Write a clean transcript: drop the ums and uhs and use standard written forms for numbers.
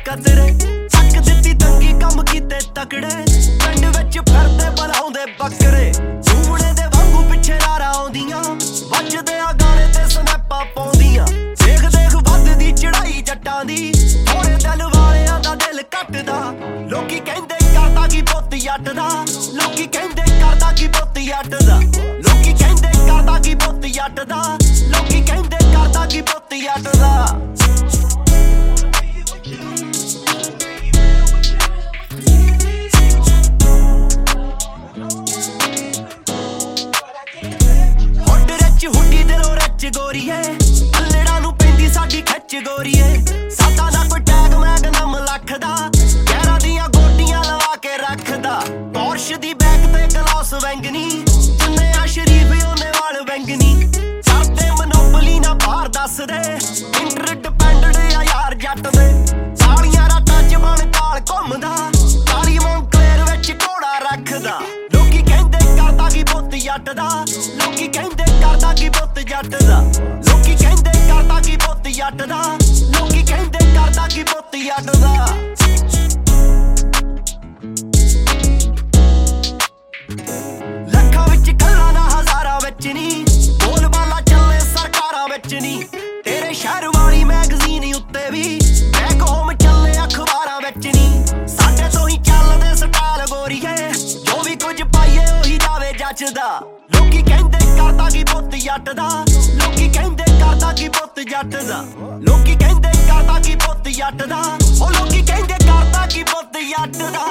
कतरे चक दित्ती तंगी कम कीते तकड़े पिंड विच फिरदे बनाउंदे बकरे झूमणे दे वांगू पिछे लारा आउंदियां वजदे आ गाने ते स्नैपां पाउंदियां देख देख वधदी चढ़ाई जट्टां दी थोड़े दिल वालियां दा दिल कटदा लोकी कहंदे करदा की पुੱਤ जट दा लोकी कहंदे करदा की पुੱਤ जट दा लोकी कहंदे करदा की पुੱਤ जट दा लोकी कहंदे करदा की पुੱਤ जट दा हुड्डी दिलों रच गोरीए अल्लड़ा नूं पैंदी साडी खिच गोरीए साडा ना कोई टैग मैग नम लख दा गैरां दियां गोटियां लवा के रखदा पोर्श दी बैक ते गलास बैंगनी जिन्ने आ शरीफ ओने वाल बैंगनी चढ़दे मनोपली ना बाहर दस दे इंटरडिपेंडेंट आ यार जट दे सालियां रातां च बन काल घुमदा काली मोंकलेर विच घोड़ा रखदा लोकी कहंदे करदा की पुੱਤ जट दा लोकी कहंदे करदा की पुੱਤ जट दा लोकी कहंदे करदा की पुੱਤ जट दा लोकी कहंदे करदा की पुੱਤ जट दा ਲੱਖਾਂ ਵਿੱਚ ਕੱਲਾ ਨਾ ਹਜ਼ਾਰਾਂ ਵਿੱਚ ਨੀ ਬੋਲ ਬਾਲਾ ਚੱਲੇ ਸਰਕਾਰਾਂ ਵਿੱਚ ਨੀ ਤੇਰੇ ਸ਼ਹਿਰ ਵਾਲੀ ਮੈਗਜ਼ੀਨ ਉੱਤੇ ਵੀ ਬੈਕ ਹੋਮ ਚੱਲੇ ਅਖਬਾਰਾਂ ਵਿੱਚ ਨੀ ਸਾਡੇ ਤੋਂ ਹੀ ਚੱਲਦੇ ਸਟਾਈਲ ਗੋਰੀਏ ਜੋ ਵੀ ਕੁਝ ਪਾਈਏ ਉਹੀ ਜਾਵੇ ਜੱਚਦਾ ਲੋਕੀ ਕਹਿੰਦੇ ਕਰਦਾ ਕੀ ਪੁੱਤ ਜੱਟ ਦਾ ਲੋਕੀ ਕਹਿੰਦੇ ਕਰਦਾ ਕੀ ਪੁੱਤ ਜੱਟ ਦਾ ਲੋਕੀ ਕਹਿੰਦੇ ਕਰਦਾ ਕੀ ਪੁੱਤ ਜੱਟ ਦਾ ਉਹ ਲੋਕੀ ਕਹਿੰਦੇ ਕਰਦਾ ਕੀ ਪੁੱਤ ਜੱਟ ਦਾ